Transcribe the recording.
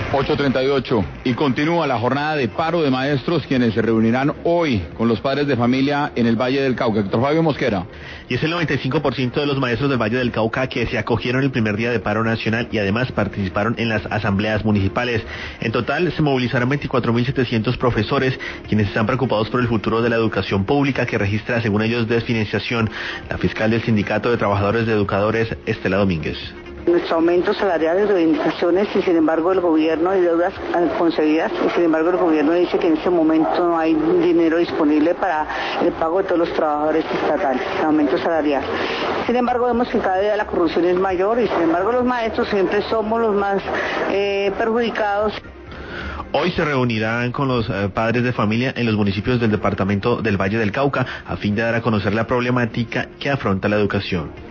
8:38 y continúa la jornada de paro de maestros, quienes se reunirán hoy con los padres de familia en el Valle del Cauca. Doctor Fabio Mosquera. Y es el 95% de los maestros del Valle del Cauca que se acogieron el primer día de paro nacional y además participaron en las asambleas municipales. En total se movilizaron 24.700 profesores, quienes están preocupados por el futuro de la educación pública, que registra, según ellos, desfinanciación. La fiscal del Sindicato de Trabajadores de Educadores, Estela Domínguez. Nuestro aumento salarial de reivindicaciones y sin embargo el gobierno y deudas concebidas y sin embargo el gobierno dice que en este momento no hay dinero disponible para el pago de todos los trabajadores estatales, el aumento salarial. Sin embargo vemos que cada día la corrupción es mayor y sin embargo los maestros siempre somos los más perjudicados. Hoy se reunirán con los padres de familia en los municipios del departamento del Valle del Cauca a fin de dar a conocer la problemática que afronta la educación.